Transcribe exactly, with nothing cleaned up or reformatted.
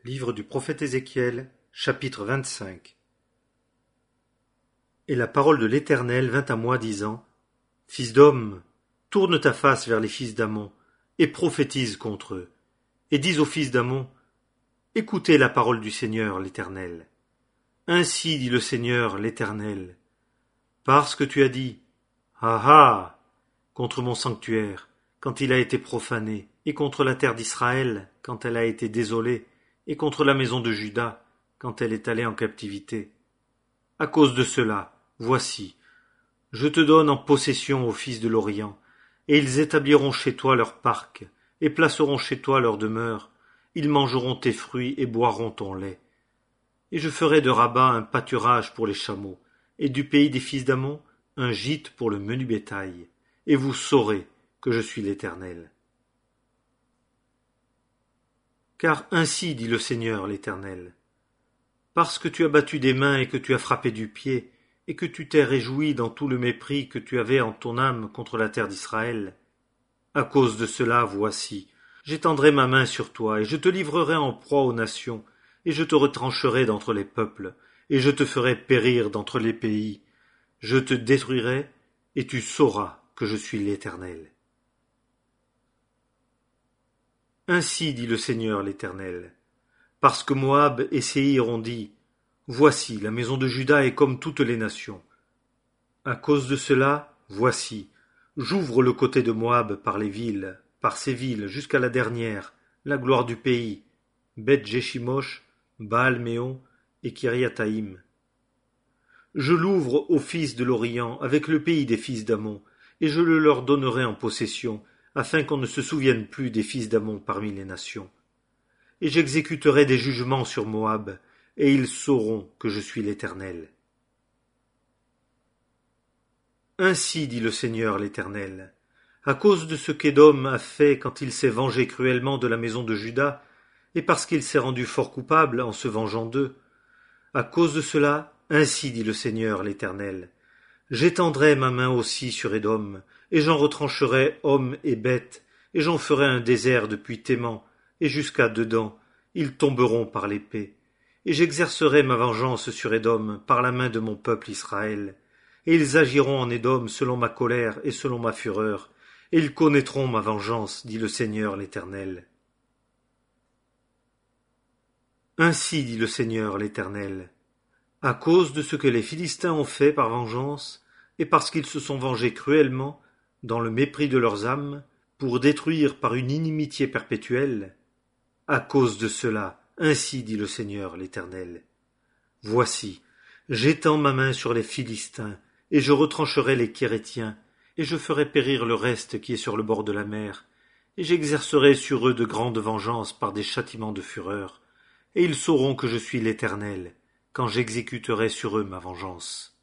Livre du prophète Ézéchiel, chapitre vingt-cinq. Et la parole de l'Éternel vint à moi, disant: Fils d'homme, tourne ta face vers les fils d'Ammon, et prophétise contre eux, et dis aux fils d'Ammon: Écoutez la parole du Seigneur l'Éternel. Ainsi dit le Seigneur l'Éternel: Parce que tu as dit: Ah ah, contre mon sanctuaire, quand il a été profané, et contre la terre d'Israël, quand elle a été désolée, et contre la maison de Juda, quand elle est allée en captivité. À cause de cela, voici, je te donne en possession aux fils de l'Orient, et ils établiront chez toi leur parc, et placeront chez toi leur demeure, ils mangeront tes fruits et boiront ton lait. Et je ferai de Rabat un pâturage pour les chameaux, et du pays des fils d'Ammon un gîte pour le menu bétail, et vous saurez que je suis l'Éternel. Car ainsi dit le Seigneur l'Éternel: Parce que tu as battu des mains et que tu as frappé du pied, et que tu t'es réjoui dans tout le mépris que tu avais en ton âme contre la terre d'Israël, à cause de cela, voici, j'étendrai ma main sur toi, et je te livrerai en proie aux nations, et je te retrancherai d'entre les peuples, et je te ferai périr d'entre les pays. Je te détruirai, et tu sauras que je suis l'Éternel. Ainsi dit le Seigneur l'Éternel: Parce que Moab et Séhir ont dit: Voici, la maison de Juda est comme toutes les nations. À cause de cela, voici, j'ouvre le côté de Moab par les villes, par ces villes jusqu'à la dernière, la gloire du pays, Beth-Jeshimosh, Baal-Méon et Kiriathaïm. Je l'ouvre aux fils de l'Orient avec le pays des fils d'Ammon, et je le leur donnerai en possession, afin qu'on ne se souvienne plus des fils d'Ammon parmi les nations. Et j'exécuterai des jugements sur Moab, et ils sauront que je suis l'Éternel. Ainsi dit le Seigneur l'Éternel: à cause de ce qu'Édom a fait quand il s'est vengé cruellement de la maison de Juda, et parce qu'il s'est rendu fort coupable en se vengeant d'eux, à cause de cela, ainsi dit le Seigneur l'Éternel: j'étendrai ma main aussi sur Édom, et j'en retrancherai hommes et bêtes, et j'en ferai un désert depuis Théman, et jusqu'à Dedan, ils tomberont par l'épée. Et j'exercerai ma vengeance sur Édom par la main de mon peuple Israël, et ils agiront en Édom selon ma colère et selon ma fureur, et ils connaîtront ma vengeance, dit le Seigneur l'Éternel. Ainsi dit le Seigneur l'Éternel: à cause de ce que les Philistins ont fait par vengeance, et parce qu'ils se sont vengés cruellement, dans le mépris de leurs âmes, pour détruire par une inimitié perpétuelle, à cause de cela, ainsi dit le Seigneur l'Éternel: voici, j'étends ma main sur les Philistins, et je retrancherai les Kérétiens, et je ferai périr le reste qui est sur le bord de la mer, et j'exercerai sur eux de grandes vengeances par des châtiments de fureur, et ils sauront que je suis l'Éternel, quand j'exécuterai sur eux ma vengeance.